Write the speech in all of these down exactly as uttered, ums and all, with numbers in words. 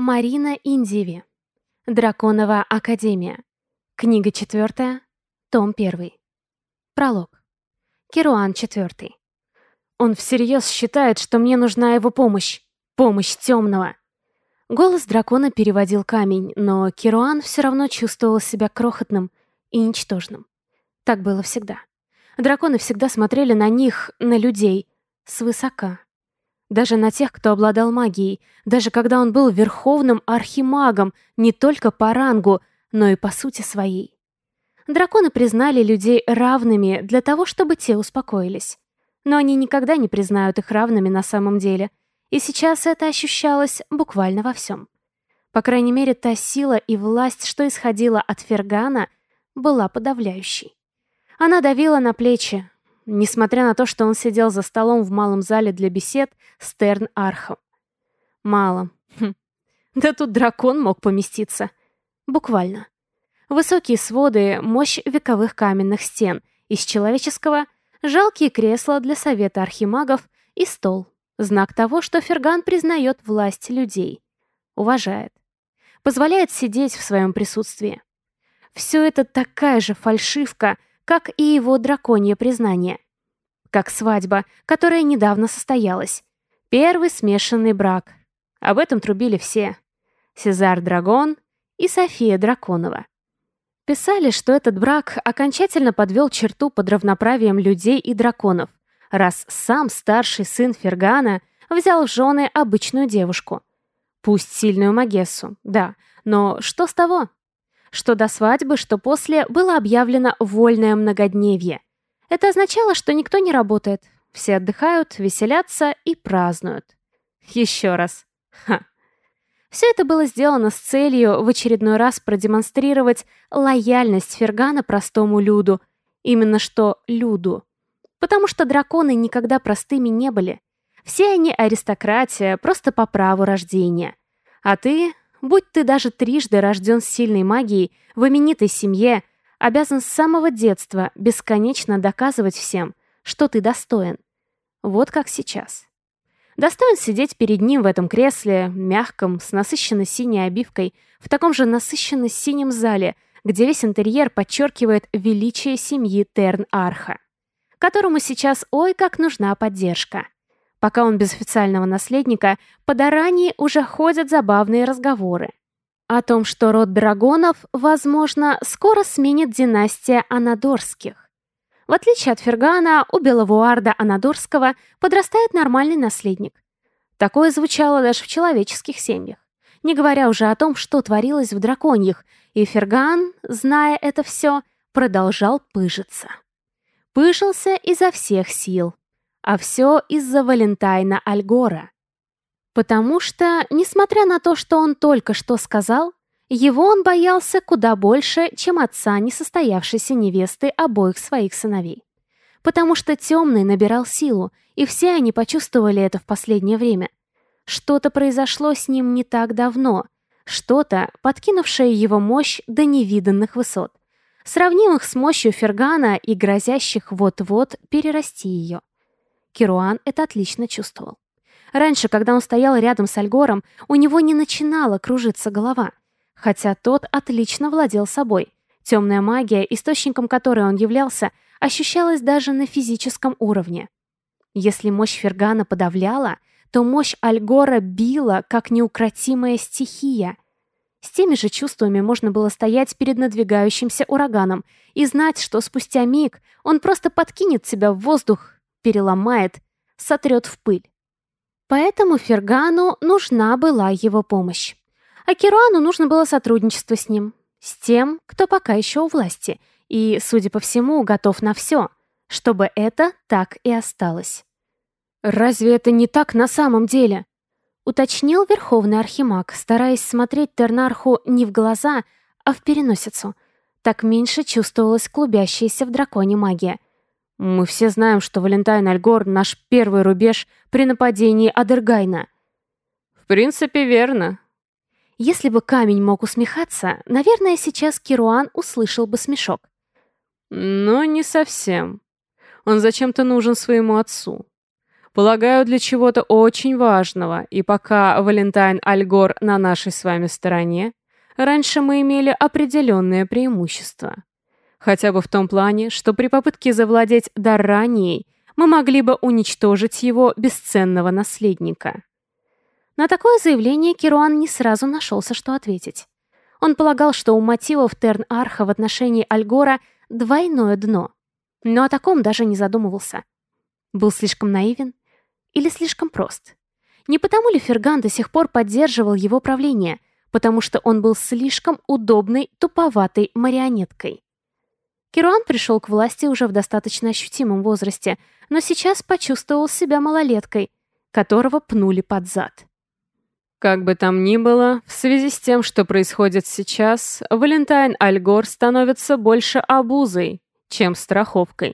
Марина Индиви. Драконова академия. Книга четвертая. Том первый. Пролог. Керуан четвертый. Он всерьез считает, что мне нужна его помощь. Помощь темного. Голос дракона переводил камень, но Керуан все равно чувствовал себя крохотным и ничтожным. Так было всегда. Драконы всегда смотрели на них, на людей, свысока. Даже на тех, кто обладал магией, даже когда он был верховным архимагом не только по рангу, но и по сути своей. Драконы признали людей равными для того, чтобы те успокоились. Но они никогда не признают их равными на самом деле. И сейчас это ощущалось буквально во всем. По крайней мере, та сила и власть, что исходила от Фергана, была подавляющей. Она давила на плечи, несмотря на то, что он сидел за столом в малом зале для бесед с Терн-Архом. Мало. Хм. Да тут дракон мог поместиться. Буквально. Высокие своды, мощь вековых каменных стен, из человеческого — жалкие кресла для совета архимагов и стол. Знак того, что Ферган признает власть людей. Уважает. Позволяет сидеть в своем присутствии. Все это такая же фальшивка, как и его драконье признание. Как свадьба, которая недавно состоялась. Первый смешанный брак. Об этом трубили все. Сезар Драгон и София Драконова. Писали, что этот брак окончательно подвел черту под равноправием людей и драконов, раз сам старший сын Фергана взял в жены обычную девушку. Пусть сильную магессу, да, но что с того? Что до свадьбы, что после, было объявлено вольное многодневье. Это означало, что никто не работает. Все отдыхают, веселятся и празднуют. Еще раз. Ха. Все это было сделано с целью в очередной раз продемонстрировать лояльность Фергана простому люду. Именно что люду. Потому что драконы никогда простыми не были. Все они аристократия, просто по праву рождения. А ты... Будь ты даже трижды рожден с сильной магией, в именитой семье, обязан с самого детства бесконечно доказывать всем, что ты достоин. Вот как сейчас. Достоин сидеть перед ним в этом кресле, мягком, с насыщенно-синей обивкой, в таком же насыщенно-синем зале, где весь интерьер подчеркивает величие семьи Терн-Арха, которому сейчас ой как нужна поддержка. Пока он без официального наследника, по Дарании уже ходят забавные разговоры. О том, что род драгонов, возможно, скоро сменит династия Анадорских. В отличие от Фергана, у Беловуарда Анадорского подрастает нормальный наследник. Такое звучало даже в человеческих семьях. Не говоря уже о том, что творилось в драконьих, и Ферган, зная это все, продолжал пыжиться. Пыжился изо всех сил. А все из-за Валентайна Альгора. Потому что, несмотря на то, что он только что сказал, его он боялся куда больше, чем отца несостоявшейся невесты обоих своих сыновей. Потому что Темный набирал силу, и все они почувствовали это в последнее время. Что-то произошло с ним не так давно, что-то, подкинувшее его мощь до невиданных высот, сравнимых с мощью Фергана и грозящих вот-вот перерасти ее. Керуан это отлично чувствовал. Раньше, когда он стоял рядом с Альгором, у него не начинала кружиться голова, хотя тот отлично владел собой. Темная магия, источником которой он являлся, ощущалась даже на физическом уровне. Если мощь Фергана подавляла, то мощь Альгора била, как неукротимая стихия. С теми же чувствами можно было стоять перед надвигающимся ураганом и знать, что спустя миг он просто подкинет тебя в воздух, переломает, сотрет в пыль. Поэтому Фергану нужна была его помощь. А Керуану нужно было сотрудничество с ним, с тем, кто пока еще у власти, и, судя по всему, готов на все, чтобы это так и осталось. «Разве это не так на самом деле?» — уточнил Верховный Архимаг, стараясь смотреть Тернарху не в глаза, а в переносицу. Так меньше чувствовалась клубящаяся в драконе магия. «Мы все знаем, что Валентайн Альгор — наш первый рубеж при нападении Адергайна». «В принципе, верно». Если бы камень мог усмехаться, наверное, сейчас Керуан услышал бы смешок. «Но не совсем. Он зачем-то нужен своему отцу. Полагаю, для чего-то очень важного, и пока Валентайн Альгор на нашей с вами стороне, раньше мы имели определенное преимущество. Хотя бы в том плане, что при попытке завладеть Дарранией мы могли бы уничтожить его бесценного наследника. На такое заявление Керуан не сразу нашелся, что ответить. Он полагал, что у мотивов Терн-Арха в отношении Альгора двойное дно, но о таком даже не задумывался. Был слишком наивен или слишком прост? Не потому ли Ферган до сих пор поддерживал его правление, потому что он был слишком удобной, туповатой марионеткой? Керуан пришел к власти уже в достаточно ощутимом возрасте, но сейчас почувствовал себя малолеткой, которого пнули под зад. Как бы там ни было, в связи с тем, что происходит сейчас, Валентайн Альгор становится больше обузой, чем страховкой.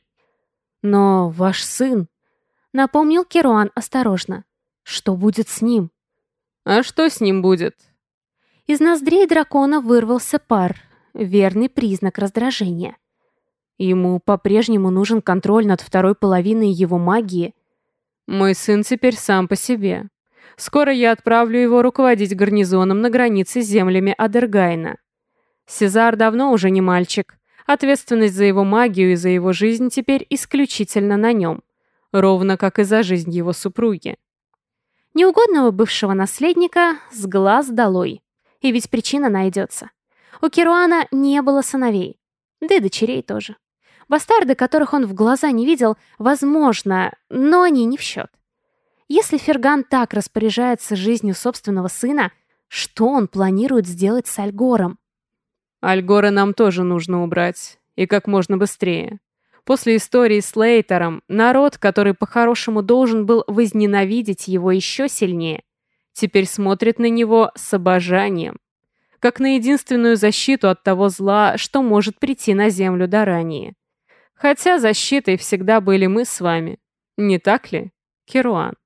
Но ваш сын, напомнил Керуан осторожно, что будет с ним? А что с ним будет? Из ноздрей дракона вырвался пар, верный признак раздражения. Ему по-прежнему нужен контроль над второй половиной его магии. Мой сын теперь сам по себе. Скоро я отправлю его руководить гарнизоном на границе с землями Адергайна. Сезар давно уже не мальчик. Ответственность за его магию и за его жизнь теперь исключительно на нем. Ровно как и за жизнь его супруги. Неугодного бывшего наследника с глаз долой. И ведь причина найдется. У Керуана не было сыновей. Да и дочерей тоже. Бастарды, которых он в глаза не видел, возможно, но они не в счет. Если Ферган так распоряжается жизнью собственного сына, что он планирует сделать с Альгором? Альгора нам тоже нужно убрать. И как можно быстрее. После истории с Лейтером, народ, который по-хорошему должен был возненавидеть его еще сильнее, теперь смотрит на него с обожанием. Как на единственную защиту от того зла, что может прийти на землю Даррании. Хотя защитой всегда были мы с вами. Не так ли, Керуан?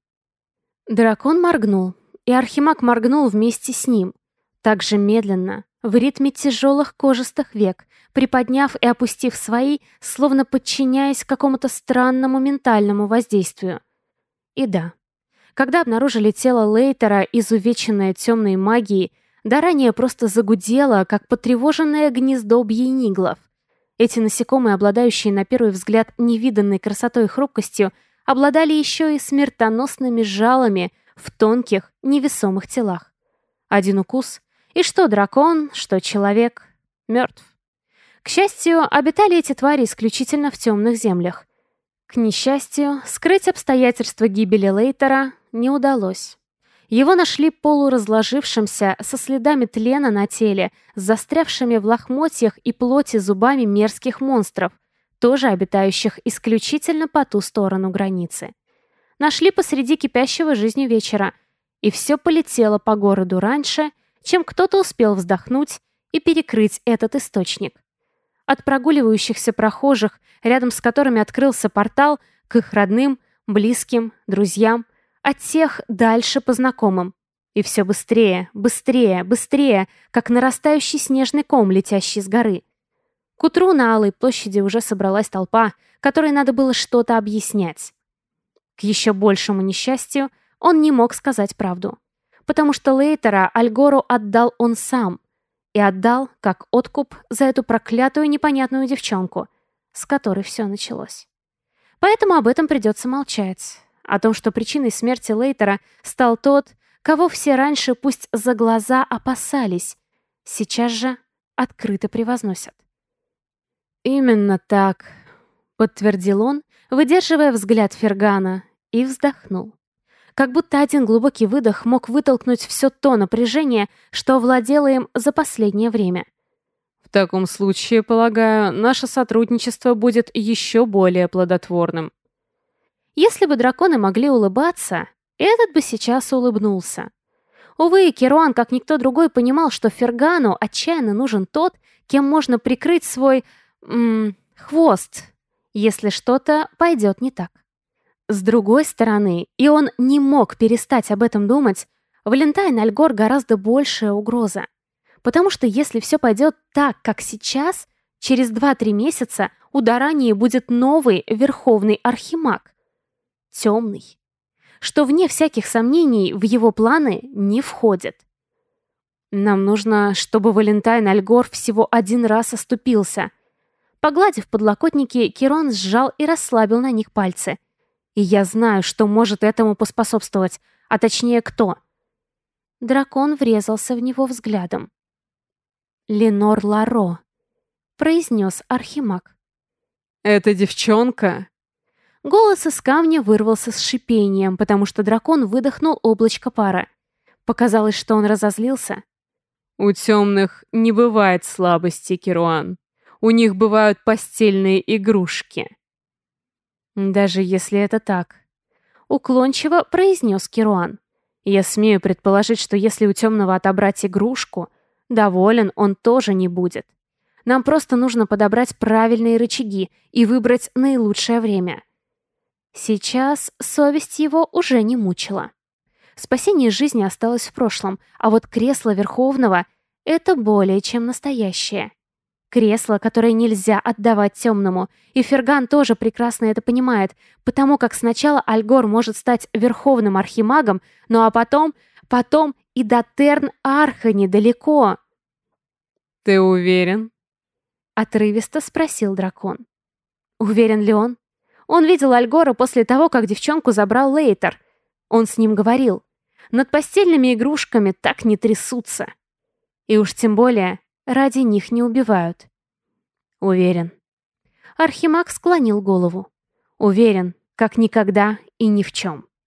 Дракон моргнул, и Архимаг моргнул вместе с ним. Так же медленно, в ритме тяжелых кожистых век, приподняв и опустив свои, словно подчиняясь какому-то странному ментальному воздействию. И да, когда обнаружили тело Лейтера, изувеченное темной магией, Даррания просто загудела, как потревоженное гнездо бьениглов. Эти насекомые, обладающие на первый взгляд невиданной красотой и хрупкостью, обладали еще и смертоносными жалами в тонких, невесомых телах. Один укус, и что дракон, что человек, мертв. К счастью, обитали эти твари исключительно в темных землях. К несчастью, скрыть обстоятельства гибели Лейтера не удалось. Его нашли полуразложившимся, со следами тлена на теле, с застрявшими в лохмотьях и плоти зубами мерзких монстров, тоже обитающих исключительно по ту сторону границы. Нашли посреди кипящего жизнью вечера, и все полетело по городу раньше, чем кто-то успел вздохнуть и перекрыть этот источник. От прогуливающихся прохожих, рядом с которыми открылся портал, к их родным, близким, друзьям, от тех дальше по знакомым. И все быстрее, быстрее, быстрее, как нарастающий снежный ком, летящий с горы. К утру на Алой площади уже собралась толпа, которой надо было что-то объяснять. К еще большему несчастью, он не мог сказать правду. Потому что Лейтера Альгору отдал он сам. И отдал, как откуп, за эту проклятую непонятную девчонку, с которой все началось. Поэтому об этом придется молчать. О том, что причиной смерти Лейтера стал тот, кого все раньше пусть за глаза опасались, сейчас же открыто превозносят. «Именно так», — подтвердил он, выдерживая взгляд Фергана, и вздохнул. Как будто один глубокий выдох мог вытолкнуть все то напряжение, что овладело им за последнее время. В таком случае, полагаю, наше сотрудничество будет еще более плодотворным. Если бы драконы могли улыбаться, этот бы сейчас улыбнулся. Увы, Керуан, как никто другой, понимал, что Фергану отчаянно нужен тот, кем можно прикрыть свой... М- хвост, если что-то пойдет не так. С другой стороны, и он не мог перестать об этом думать, Валентайн Альгор гораздо большая угроза. Потому что если все пойдет так, как сейчас, через два-три месяца у Даррании будет новый Верховный Архимаг. Темный. что вне всяких сомнений в его планы не входит. Нам нужно, чтобы Валентайн Альгор всего один раз оступился. Погладив подлокотники, Кирон сжал и расслабил на них пальцы. И я знаю, что может этому поспособствовать, а точнее кто. Дракон врезался в него взглядом. «Ленор Ларо», — произнес Архимаг. «Эта девчонка?» Голос из камня вырвался с шипением, потому что дракон выдохнул облачко пара. Показалось, что он разозлился. «У темных не бывает слабости, Керуан. У них бывают постельные игрушки». «Даже если это так», — уклончиво произнес Керуан. «Я смею предположить, что если у темного отобрать игрушку, доволен он тоже не будет. Нам просто нужно подобрать правильные рычаги и выбрать наилучшее время». Сейчас совесть его уже не мучила. Спасение жизни осталось в прошлом, а вот кресло Верховного — это более чем настоящее. Кресло, которое нельзя отдавать темному, и Ферган тоже прекрасно это понимает, потому как сначала Альгор может стать Верховным Архимагом, ну а потом, потом и до Терн-Арха недалеко. «Ты уверен?» — отрывисто спросил дракон. Уверен ли он? Он видел Альгора после того, как девчонку забрал Лейтер. Он с ним говорил. Над постельными игрушками так не трясутся. И уж тем более ради них не убивают. Уверен. Архимаг склонил голову. Уверен, как никогда и ни в чем.